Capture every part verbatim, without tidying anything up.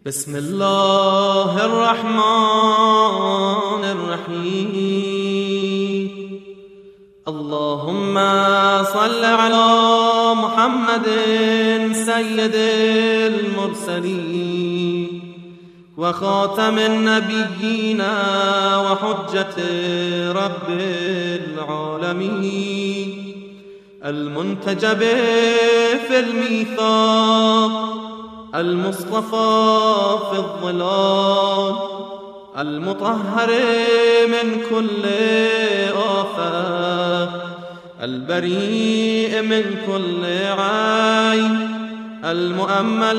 بسم الله الرحمن الرحيم. اللهم صل على محمد سيد المرسلين وخاتم النبيين وحجة رب العالمين، المنتجب في الميثاق، المصطفى في الظلال، المطهر من كل آفة، البريء من كل عين، المؤمل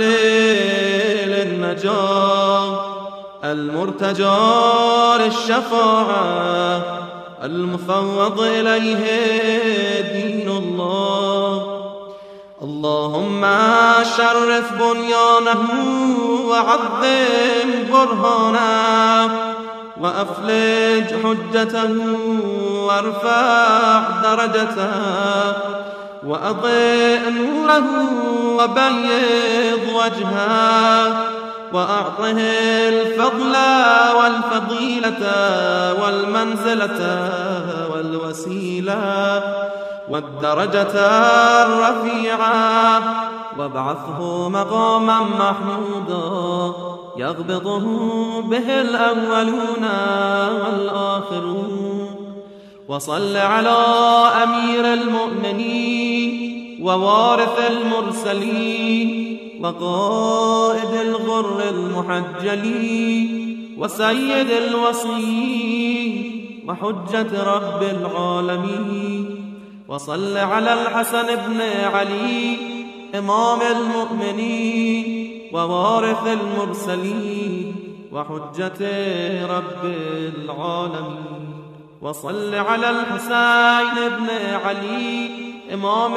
للنجاة، المرتجى للشفاعة، المفوض إليه دين الله. اللهم شرف بنيانه وعظم برهانه وأفلج حجته وارفع درجته وأضئ نوره وبيض وجهه وأعطه الفضل والفضيلة والمنزلة والوسيلة والدرجة الرفيعة، وابعثه مقاما محمودا يغبطه به الأولون والآخرون. وصل على أمير المؤمنين ووارث المرسلين وقائد الغر المحجلين وسيد الوصيين وحجة رب العالمين. وصل على الحسن بن علي إمام المؤمنين ووارث المرسلين وحجة رب العالمين. وصل على الحسين بن علي إمام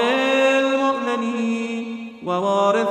المؤمنين ووارث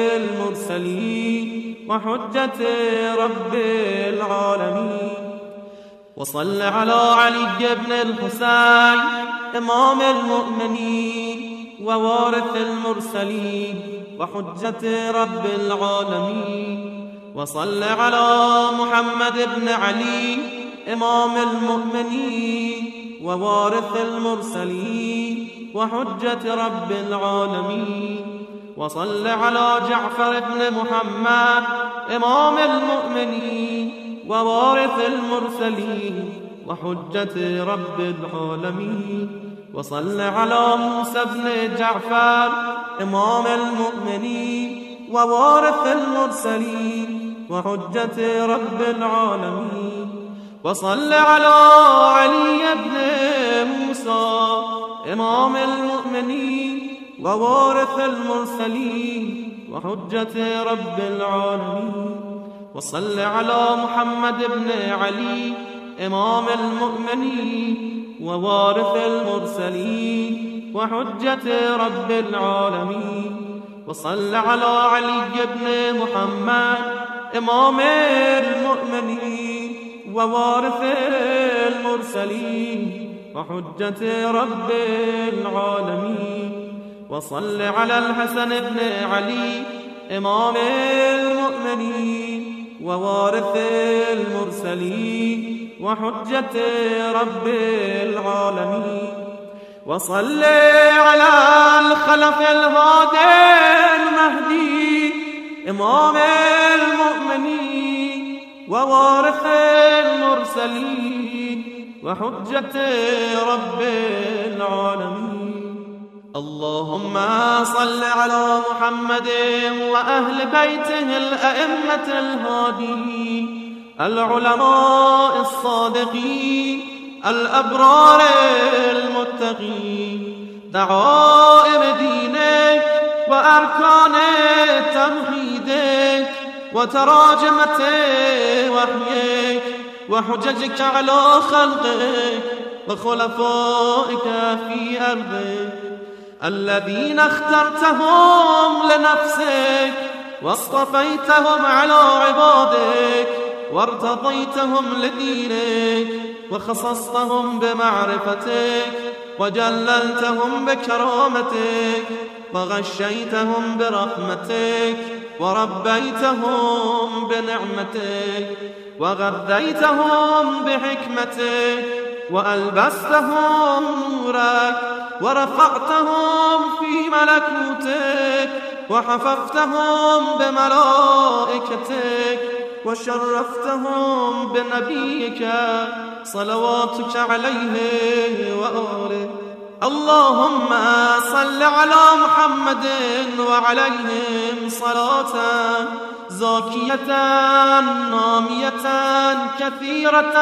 المرسلين وحجة رب العالمين. وصل على علي بن الحسين إمام المؤمنين ووارث المرسلين وحجة رب العالمين. وصل على محمد بن علي إمام المؤمنين ووارث المرسلين وحجة رب العالمين. وصل على جعفر بن محمد إمام المؤمنين ووارث المرسلين وحجة رب العالمين. وصل على موسى بن جعفر إمام المؤمنين ووارث المرسلين وحجة رب العالمين. وصل على علي بن موسى إمام المؤمنين ووارث المرسلين وحجة رب العالمين. وصل على محمد بن علي إمام المؤمنين ووارث المرسلين وحجة رب العالمين. وصل على علي بن محمد إمام المؤمنين ووارث المرسلين وحجة رب العالمين. وصل على الحسن بن علي إمام المؤمنين ووارث المرسلين وحجة رب العالمين. وصل على الخلف الهادي المهدي إمام المؤمنين ووارث المرسلين وحجة رب العالمين. اللهم صل على محمد وأهل بيته الأئمة الهادين العلماء الصادقين الأبرار المتقين، دعائم دينك وأركان توحيدك وتراجمة وحيك وحججك على خلقك وخلفائك في أرضك الذين اخترتهم لنفسك واصطفيتهم على عبادك وارتضيتهم لدينك وخصصتهم بمعرفتك وجللتهم بكرامتك وغشيتهم برحمتك وربيتهم بنعمتك وغذيتهم بحكمتك وألبستهم نورك ورفعتهم في ملكوتك وحففتهم بملائكتك وشرفتهم بنبيك صلواتك عليه وآله. اللهم صل على محمد وعليهم صلاة زاكية نامية كثيرة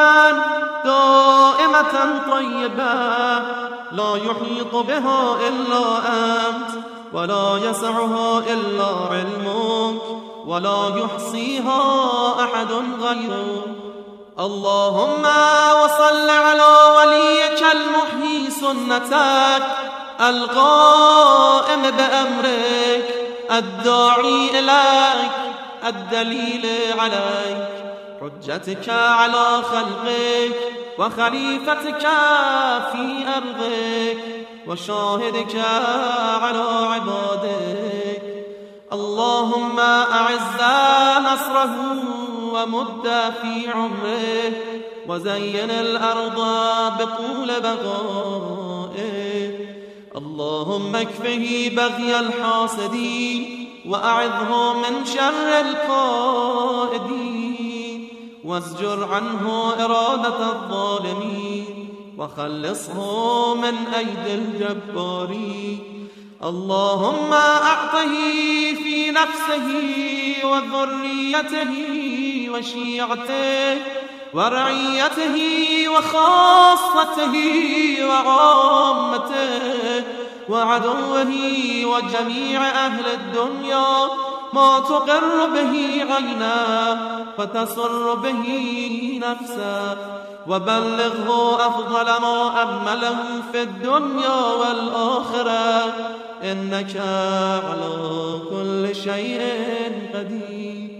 دائمة طيبة لا يحيط بها إلا أنت ولا يسعها إلا علمك ولا يحصيها أحد غيرك. اللهم وصل على وليك المحيي سنتك القائم بأمرك الداعي إليك الدليل عليك حجتك على خلقك وخليفتك في أرضك وشاهدك على عبادك. اللهم أعز نصره ومد في عمره وزين الأرض بطول بقائه. اللهم اكفه بغي الحاسدين وأعذه من شر القائدين وازجر عنه إرادة الظالمين وخلصه من أيدي الجبارين. اللهم أعطه في نفسه وذريته وشيعته ورعيته وخاصته وعامته وعدوه وجميع أهل الدنيا ما تقر به عيناه وتسر به نفسه وبلغه أفضل ما أمله في الدنيا والآخرة إنك على كل شيء قدير.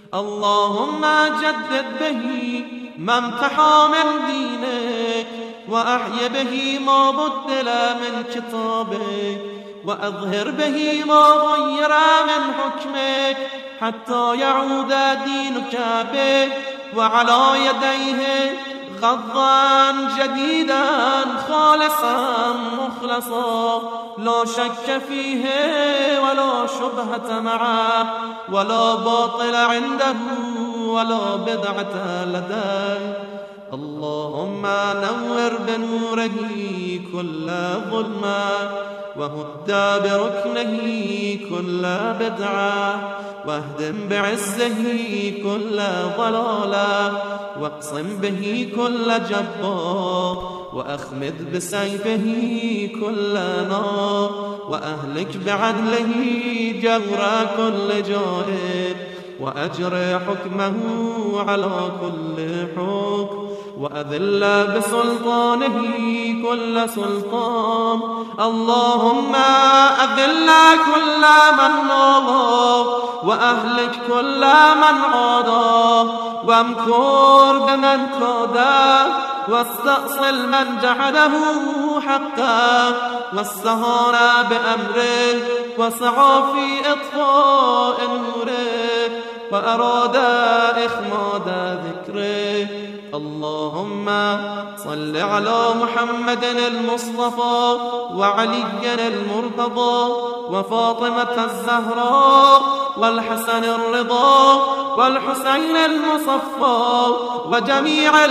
اللهم جدد به ما امتحى من دينك وأحي به ما بدل من كتابك وأظهر به ما غير من حكمك حتى يعود دينك به وعلى يديه غضا جديدا خالصا مخلصا لا شك فيه ولا شبهة معه ولا باطل عنده ولا بدعة لديه. اللهم نور بنوره كل ظلمة وهد بركنه كل بدعة واهدم بعزه كل ضلالة واقسم به كل جبار وأخمد بسيفه كل نار وأهلك بعدله جور كل جائر وأجر حكمه على كل حكم وأذل بسلطانه كل سلطان. اللهم أذل كل من ناظر وأهلك كل من عادى وامكر بمن كاده واستأصل من جعله حقا واستهان بأمره وسعى في إطفاء نوره وأراد إخماد ذكره. اللهم صل على محمد المصطفى وعلي المرتضى وفاطمة الزهراء والحسن الرضا والحسين المصفى وجميع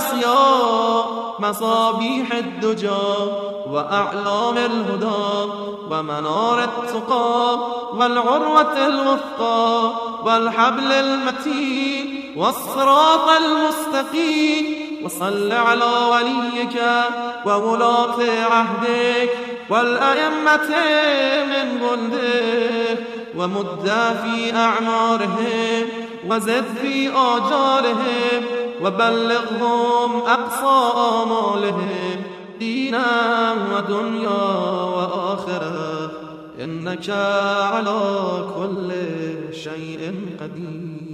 الأوصياء مصابيح الدجى وأعلام الهدى ومنار التقى والعروة الوثقى والحبل المتين والصراط المستقيم. وصل على وليك وولاة عهدك والأئمة من جندك ومد في أعمارهم وزد في آجالهم وبلغهم أقصى آمالهم دينا ودنيا وآخرة إنك على كل شيء قدير.